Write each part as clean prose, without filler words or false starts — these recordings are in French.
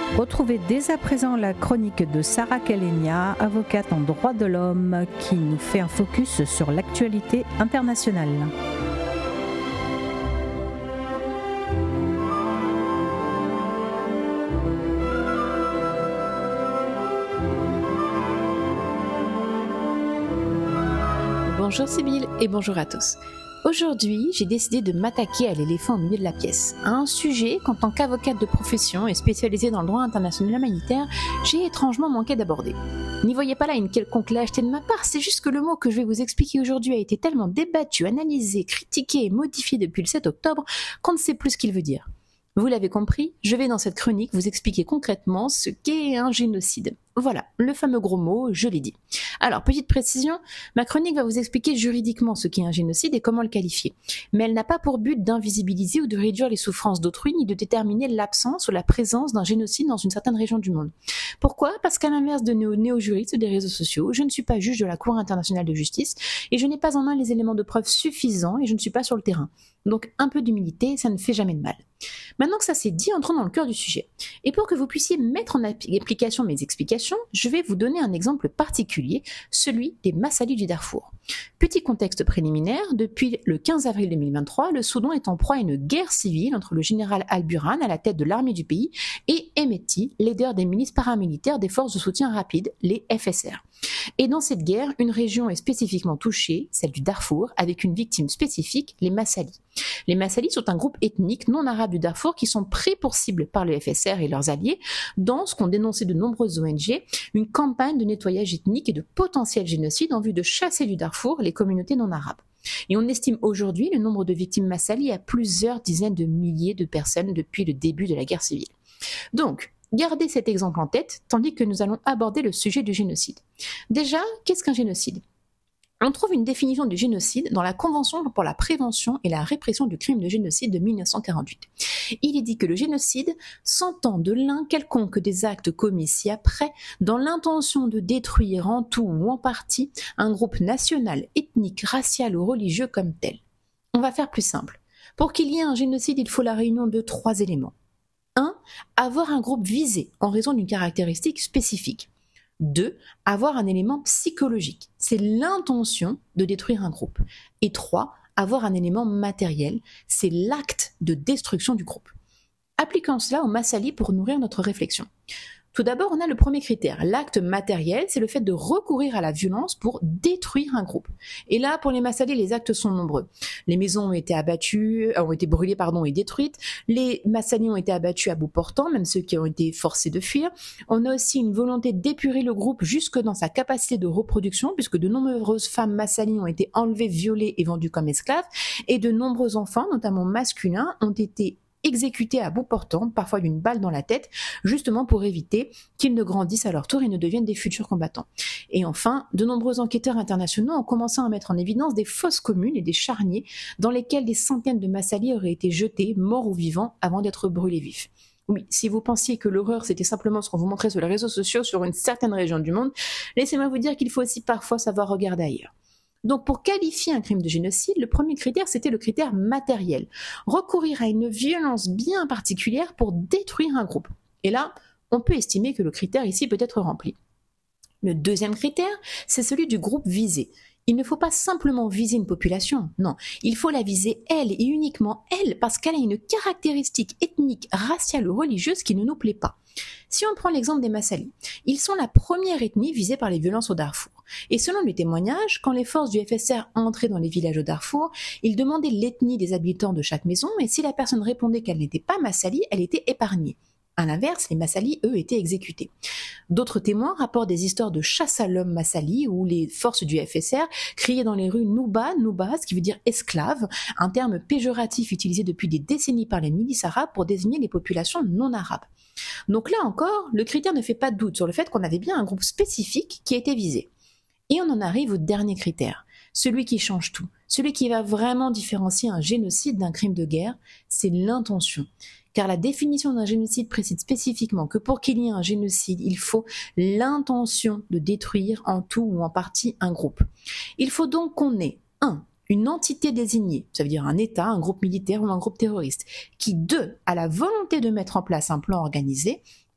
Retrouvez dès à présent la chronique de Sarah Kalenia, avocate en droit de l'homme, qui nous fait un focus sur l'actualité internationale. Bonjour Sybille et bonjour à tous. Aujourd'hui, j'ai décidé de m'attaquer à l'éléphant au milieu de la pièce, à un sujet qu'en tant qu'avocate de profession et spécialisée dans le droit international humanitaire, j'ai étrangement manqué d'aborder. N'y voyez pas là une quelconque lâcheté de ma part, c'est juste que le mot que je vais vous expliquer aujourd'hui a été tellement débattu, analysé, critiqué et modifié depuis le 7 octobre qu'on ne sait plus ce qu'il veut dire. Vous l'avez compris, je vais dans cette chronique vous expliquer concrètement ce qu'est un génocide. Voilà, le fameux gros mot, je l'ai dit. Alors, petite précision, ma chronique va vous expliquer juridiquement ce qu'est un génocide et comment le qualifier. Mais elle n'a pas pour but d'invisibiliser ou de réduire les souffrances d'autrui, ni de déterminer l'absence ou la présence d'un génocide dans une certaine région du monde. Pourquoi ? Parce qu'à l'inverse de néo-juristes des réseaux sociaux, je ne suis pas juge de la Cour internationale de justice et je n'ai pas en main les éléments de preuve suffisants et je ne suis pas sur le terrain. Donc un peu d'humilité, ça ne fait jamais de mal. Maintenant que ça c'est dit, entrons dans le cœur du sujet. Et pour que vous puissiez mettre en application mes explications, je vais vous donner un exemple particulier, celui des Massalis du Darfour. Petit contexte préliminaire, depuis le 15 avril 2023, le Soudan est en proie à une guerre civile entre le général Al-Burhan à la tête de l'armée du pays et Hemeti, leader des milices paramilitaires des forces de soutien rapide, les FSR. Et dans cette guerre, une région est spécifiquement touchée, celle du Darfour, avec une victime spécifique, les Massalis. Les Massalis sont un groupe ethnique non arabe du Darfour qui sont pris pour cible par le FSR et leurs alliés dans ce qu'ont dénoncé de nombreuses ONG, une campagne de nettoyage ethnique et de potentiel génocide en vue de chasser du Darfour les communautés non arabes. Et on estime aujourd'hui le nombre de victimes Massalis à plusieurs dizaines de milliers de personnes depuis le début de la guerre civile. Donc, gardez cet exemple en tête, tandis que nous allons aborder le sujet du génocide. Déjà, qu'est-ce qu'un génocide ? On trouve une définition du génocide dans la Convention pour la prévention et la répression du crime de génocide de 1948. Il est dit que le génocide s'entend de l'un quelconque des actes commis ci-après dans l'intention de détruire en tout ou en partie un groupe national, ethnique, racial ou religieux comme tel. On va faire plus simple. Pour qu'il y ait un génocide, il faut la réunion de 3 éléments. 1. Avoir un groupe visé en raison d'une caractéristique spécifique. 2. Avoir un élément psychologique. C'est l'intention de détruire un groupe. Et 3. Avoir un élément matériel. C'est l'acte de destruction du groupe. Appliquons cela aux Massalis pour nourrir notre réflexion. Tout d'abord, on a le premier critère. L'acte matériel, c'est le fait de recourir à la violence pour détruire un groupe. Et là, pour les Massalis, les actes sont nombreux. Les maisons ont été brûlées et détruites. Les Massalis ont été abattus à bout portant, même ceux qui ont été forcés de fuir. On a aussi une volonté d'épurer le groupe jusque dans sa capacité de reproduction, puisque de nombreuses femmes Massalis ont été enlevées, violées et vendues comme esclaves. Et de nombreux enfants, notamment masculins, ont été exécutés à bout portant, parfois d'une balle dans la tête, justement pour éviter qu'ils ne grandissent à leur tour et ne deviennent des futurs combattants. Et enfin, de nombreux enquêteurs internationaux ont commencé à mettre en évidence des fosses communes et des charniers dans lesquels des centaines de Massalis auraient été jetés, morts ou vivants, avant d'être brûlés vifs. Oui, si vous pensiez que l'horreur c'était simplement ce qu'on vous montrait sur les réseaux sociaux sur une certaine région du monde, laissez-moi vous dire qu'il faut aussi parfois savoir regarder ailleurs. Donc pour qualifier un crime de génocide, le premier critère c'était le critère matériel. Recourir à une violence bien particulière pour détruire un groupe. Et là, on peut estimer que le critère ici peut être rempli. Le deuxième critère, c'est celui du groupe visé. Il ne faut pas simplement viser une population, non, il faut la viser elle et uniquement elle parce qu'elle a une caractéristique ethnique, raciale ou religieuse qui ne nous plaît pas. Si on prend l'exemple des Massalis, ils sont la première ethnie visée par les violences au Darfour. Et selon les témoignages, quand les forces du FSR entraient dans les villages au Darfour, ils demandaient l'ethnie des habitants de chaque maison et si la personne répondait qu'elle n'était pas Massali, elle était épargnée. À l'inverse, les Massalis, eux, étaient exécutés. D'autres témoins rapportent des histoires de chasse à l'homme Massali où les forces du FSR criaient dans les rues Nouba, ce qui veut dire esclave, un terme péjoratif utilisé depuis des décennies par les milices arabes pour désigner les populations non arabes. Donc là encore, le critère ne fait pas de doute sur le fait qu'on avait bien un groupe spécifique qui était visé. Et on en arrive au dernier critère, celui qui change tout, celui qui va vraiment différencier un génocide d'un crime de guerre, c'est l'intention. Car la définition d'un génocide précise spécifiquement que pour qu'il y ait un génocide, il faut l'intention de détruire en tout ou en partie un groupe. Il faut donc qu'on ait 1. Une entité désignée, ça veut dire un État, un groupe militaire ou un groupe terroriste, qui 2. A la volonté de mettre en place un plan organisé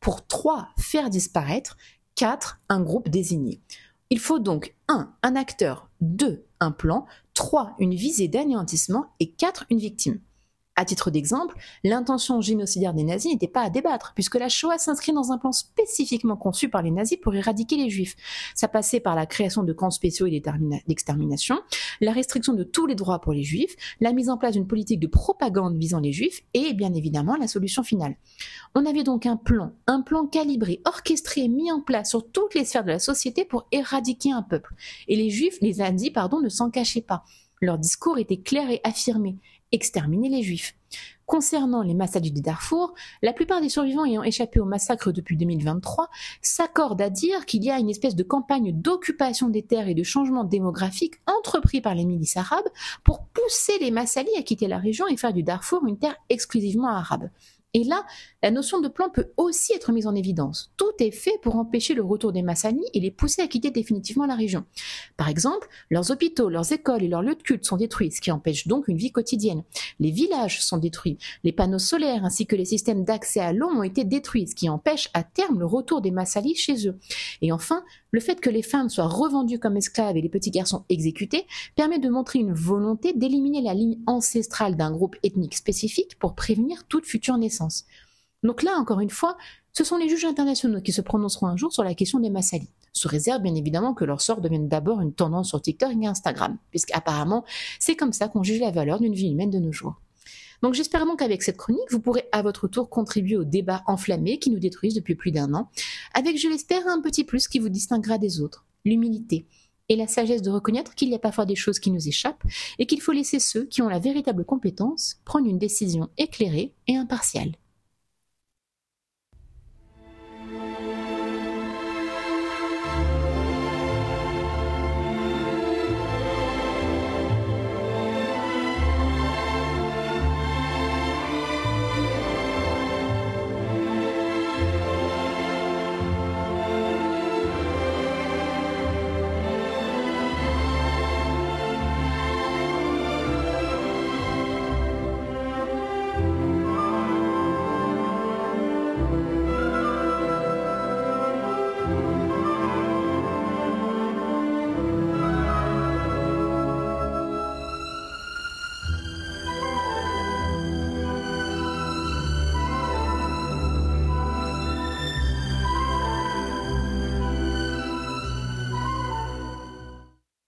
Pour 3, faire disparaître. 4, un groupe désigné. Il faut donc 1, un acteur, 2, un plan, 3, une visée d'anéantissement et 4, une victime. À titre d'exemple, l'intention génocidaire des nazis n'était pas à débattre, puisque la Shoah s'inscrit dans un plan spécifiquement conçu par les nazis pour éradiquer les juifs. Ça passait par la création de camps spéciaux et d'extermination, la restriction de tous les droits pour les juifs, la mise en place d'une politique de propagande visant les juifs et bien évidemment la solution finale. On avait donc un plan calibré, orchestré, mis en place sur toutes les sphères de la société pour éradiquer un peuple. Et les juifs, les nazis, ne s'en cachaient pas. Leur discours était clair et affirmé. Exterminer les juifs. Concernant les massacres du Darfour, la plupart des survivants ayant échappé au massacre depuis 2023 s'accordent à dire qu'il y a une espèce de campagne d'occupation des terres et de changement démographique entrepris par les milices arabes pour pousser les Massalis à quitter la région et faire du Darfour une terre exclusivement arabe. Et là, la notion de plan peut aussi être mise en évidence. Tout est fait pour empêcher le retour des Massalis et les pousser à quitter définitivement la région. Par exemple, leurs hôpitaux, leurs écoles et leurs lieux de culte sont détruits, ce qui empêche donc une vie quotidienne. Les villages sont détruits, les panneaux solaires ainsi que les systèmes d'accès à l'eau ont été détruits, ce qui empêche à terme le retour des Massalis chez eux. Et enfin, le fait que les femmes soient revendues comme esclaves et les petits garçons exécutés permet de montrer une volonté d'éliminer la ligne ancestrale d'un groupe ethnique spécifique pour prévenir toute future naissance. Donc là, encore une fois, ce sont les juges internationaux qui se prononceront un jour sur la question des Massalis. Sous réserve, bien évidemment, que leur sort devienne d'abord une tendance sur TikTok et Instagram, puisqu'apparemment, c'est comme ça qu'on juge la valeur d'une vie humaine de nos jours. Donc j'espère donc qu'avec cette chronique, vous pourrez à votre tour contribuer au débat enflammé qui nous détruisent depuis plus d'1 an, avec, je l'espère, un petit plus qui vous distinguera des autres, l'humilité et la sagesse de reconnaître qu'il y a parfois des choses qui nous échappent et qu'il faut laisser ceux qui ont la véritable compétence prendre une décision éclairée et impartiale.